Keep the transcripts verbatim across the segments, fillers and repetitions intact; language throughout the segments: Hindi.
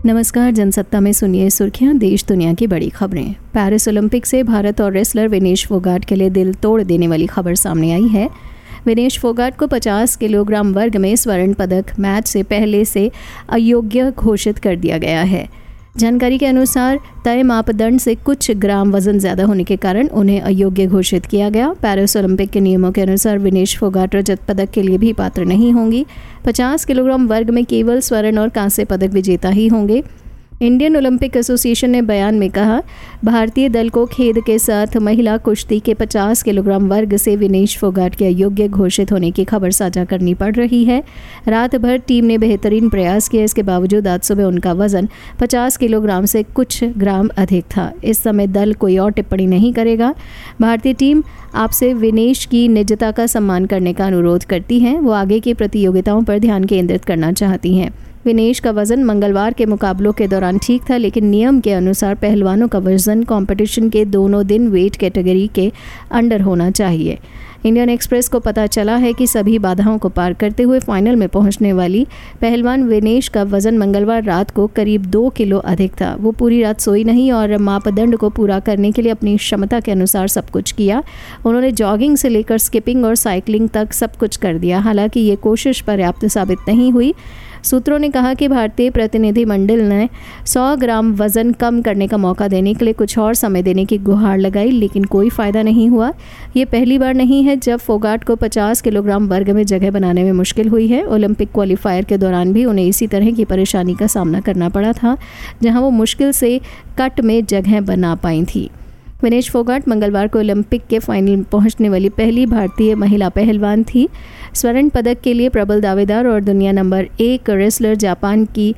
नमस्कार, जनसत्ता में सुनिए सुर्खियां, देश दुनिया की बड़ी खबरें। पेरिस ओलंपिक से भारत और रेसलर विनेश फोगाट के लिए दिल तोड़ देने वाली खबर सामने आई है। विनेश फोगाट को पचास किलोग्राम वर्ग में स्वर्ण पदक मैच से पहले से अयोग्य घोषित कर दिया गया है। जानकारी के अनुसार तय मापदंड से कुछ ग्राम वजन ज़्यादा होने के कारण उन्हें अयोग्य घोषित किया गया। पेरिस ओलंपिक के नियमों के अनुसार विनेश फोगाट रजत पदक के लिए भी पात्र नहीं होंगी। पचास किलोग्राम वर्ग में केवल स्वर्ण और कांस्य पदक विजेता ही होंगे। इंडियन ओलंपिक एसोसिएशन ने बयान में कहा, भारतीय दल को खेद के साथ महिला कुश्ती के पचास किलोग्राम वर्ग से विनेश फोगाट के अयोग्य घोषित होने की खबर साझा करनी पड़ रही है। रात भर टीम ने बेहतरीन प्रयास किया, इसके बावजूद आज सुबह उनका वजन पचास किलोग्राम से कुछ ग्राम अधिक था। इस समय दल कोई और टिप्पणी नहीं करेगा। भारतीय टीम आपसे विनेश की निजता का सम्मान करने का अनुरोध करती है। वो आगे की प्रतियोगिताओं पर ध्यान केंद्रित करना चाहती हैं। विनेश का वजन मंगलवार के मुकाबलों के दौरान ठीक था, लेकिन नियम के अनुसार पहलवानों का वजन कंपटीशन के दोनों दिन वेट कैटेगरी के अंडर होना चाहिए। इंडियन एक्सप्रेस को पता चला है कि सभी बाधाओं को पार करते हुए फाइनल में पहुंचने वाली पहलवान विनेश का वजन मंगलवार रात को करीब दो किलो अधिक था। वो पूरी रात सोई नहीं और मापदंड को पूरा करने के लिए अपनी क्षमता के अनुसार सब कुछ किया। उन्होंने जॉगिंग से लेकर स्किपिंग और साइकिलिंग तक सब कुछ कर दिया। हालांकि ये कोशिश पर्याप्त साबित नहीं हुई। सूत्रों ने कहा कि भारतीय प्रतिनिधिमंडल ने सौ ग्राम वजन कम करने का मौका देने के लिए कुछ और समय देने की गुहार लगाई, लेकिन कोई फ़ायदा नहीं हुआ। ये पहली बार नहीं है जब फोगाट को पचास किलोग्राम वर्ग में जगह बनाने में मुश्किल हुई है। ओलंपिक क्वालिफायर के दौरान भी उन्हें इसी तरह की परेशानी का सामना करना पड़ा था, जहां वो मुश्किल से कट में जगह बना पाई थी। विनेश फोगाट मंगलवार को ओलंपिक के फाइनल में पहुंचने वाली पहली भारतीय महिला पहलवान थी। स्वर्ण पदक के लिए प्रबल दावेदार और दुनिया नंबर एक रेसलर जापान की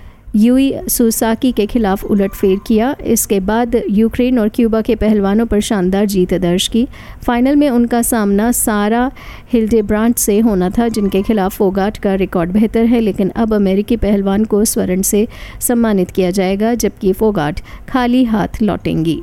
यूई सुसाकी के खिलाफ उलटफेर किया। इसके बाद यूक्रेन और क्यूबा के पहलवानों पर शानदार जीत दर्ज की। फाइनल में उनका सामना सारा हिल्डेब्रांड से होना था, जिनके खिलाफ फोगाट का रिकॉर्ड बेहतर है, लेकिन अब अमेरिकी पहलवान को स्वर्ण से सम्मानित किया जाएगा, जबकि फोगाट खाली हाथ लौटेंगी।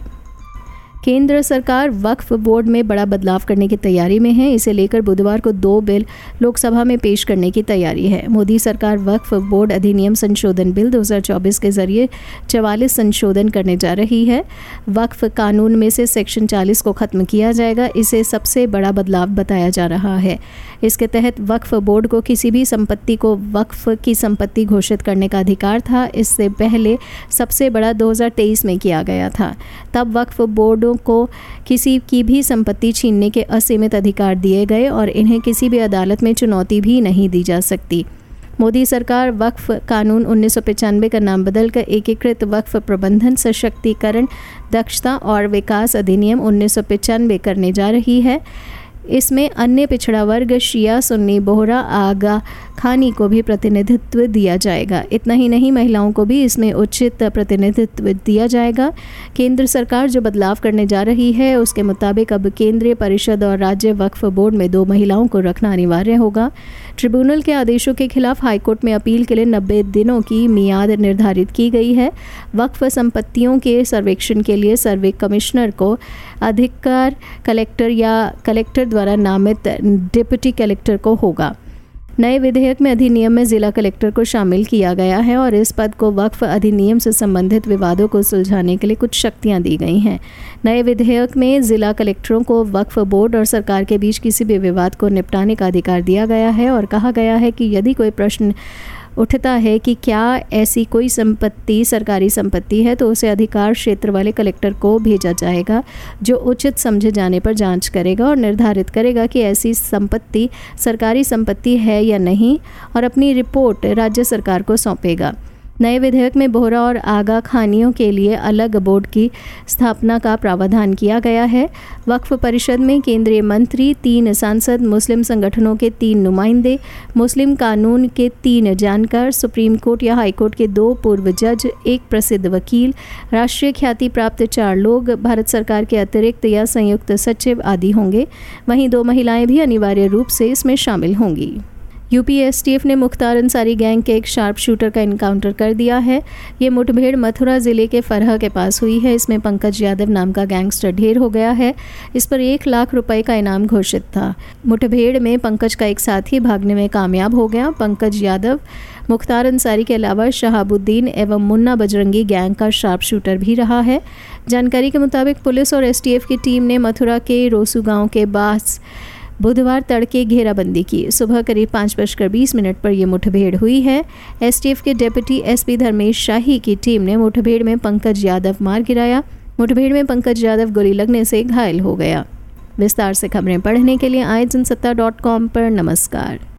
केंद्र सरकार वक्फ बोर्ड में बड़ा बदलाव करने की तैयारी में है। इसे लेकर बुधवार को दो बिल लोकसभा में पेश करने की तैयारी है। मोदी सरकार वक्फ बोर्ड अधिनियम संशोधन बिल दो हज़ार चौबीस के जरिए चवालीस संशोधन करने जा रही है। वक्फ कानून में से सेक्शन चालीस को खत्म किया जाएगा। इसे सबसे बड़ा बदलाव बताया जा रहा है। इसके तहत वक्फ बोर्ड को किसी भी संपत्ति को वक्फ की संपत्ति घोषित करने का अधिकार था। इससे पहले सबसे बड़ा दो हज़ार तेईस में किया गया था। तब वक्फ बोर्ड को किसी की भी संपत्ति छीनने के असीमित अधिकार दिए गए और इन्हें किसी भी अदालत में चुनौती भी नहीं दी जा सकती। मोदी सरकार वक्फ कानून उन्नीस सौ पचानवे का नाम बदलकर एकीकृत वक्फ प्रबंधन, सशक्तिकरण, दक्षता और विकास अधिनियम उन्नीस सौ पचानवे करने जा रही है। इसमें अन्य पिछड़ा वर्ग, शिया, सुन्नी, बोहरा, आगा खानी को भी प्रतिनिधित्व दिया जाएगा। इतना ही नहीं, महिलाओं को भी इसमें उचित प्रतिनिधित्व दिया जाएगा। केंद्र सरकार जो बदलाव करने जा रही है, उसके मुताबिक अब केंद्रीय परिषद और राज्य वक्फ बोर्ड में दो महिलाओं को रखना अनिवार्य होगा। ट्रिब्यूनल के आदेशों के खिलाफ हाईकोर्ट में अपील के लिए नब्बे दिनों की मियाद निर्धारित की गई है। वक्फ संपत्तियों के सर्वेक्षण के लिए सर्वे कमिश्नर को अधिकार कलेक्टर या कलेक्टर द्वारा नामित डिप्टी कलेक्टर को होगा। नए विधेयक में अधिनियम में जिला कलेक्टर को शामिल किया गया है और इस पद को वक्फ अधिनियम से संबंधित विवादों को सुलझाने के लिए कुछ शक्तियां दी गई हैं। नए विधेयक में जिला कलेक्टरों को वक्फ बोर्ड और सरकार के बीच किसी भी विवाद को निपटाने का अधिकार दिया गया है और कहा गया है कि यदि कोई प्रश्न उठता है कि क्या ऐसी कोई संपत्ति सरकारी संपत्ति है, तो उसे अधिकार क्षेत्र वाले कलेक्टर को भेजा जाएगा, जो उचित समझे जाने पर जांच करेगा और निर्धारित करेगा कि ऐसी संपत्ति सरकारी संपत्ति है या नहीं और अपनी रिपोर्ट राज्य सरकार को सौंपेगा। नए विधेयक में बोहरा और आगा खानियों के लिए अलग बोर्ड की स्थापना का प्रावधान किया गया है। वक्फ परिषद में केंद्रीय मंत्री, तीन सांसद, मुस्लिम संगठनों के तीन नुमाइंदे, मुस्लिम कानून के तीन जानकार, सुप्रीम कोर्ट या हाई कोर्ट के दो पूर्व जज, एक प्रसिद्ध वकील, राष्ट्रीय ख्याति प्राप्त चार लोग, भारत सरकार के अतिरिक्त या संयुक्त सचिव आदि होंगे। वहीं दो महिलाएं भी अनिवार्य रूप से इसमें शामिल होंगी। यूपी एसटीएफ ने मुख्तार अंसारी गैंग के एक शार्प शूटर का इनकाउंटर कर दिया है। ये मुठभेड़ मथुरा जिले के फरह के पास हुई है। इसमें पंकज यादव नाम का गैंगस्टर ढेर हो गया है। इस पर एक लाख रुपए का इनाम घोषित था। मुठभेड़ में पंकज का एक साथी भागने में कामयाब हो गया। पंकज यादव मुख्तार अंसारी के अलावा शहाबुद्दीन एवं मुन्ना बजरंगी गैंग का शार्प शूटर भी रहा है। जानकारी के मुताबिक पुलिस और एसटीएफ की टीम ने मथुरा के रोसू गांव के पास बुधवार तड़के घेराबंदी की। सुबह करीब पाँच बजकर बीस मिनट पर यह मुठभेड़ हुई है। एसटीएफ के डेप्यूटी एसपी धर्मेश शाही की टीम ने मुठभेड़ में पंकज यादव मार गिराया। मुठभेड़ में पंकज यादव गोली लगने से घायल हो गया। विस्तार से खबरें पढ़ने के लिए आए जनसत्ता डॉट कॉम पर नमस्कार।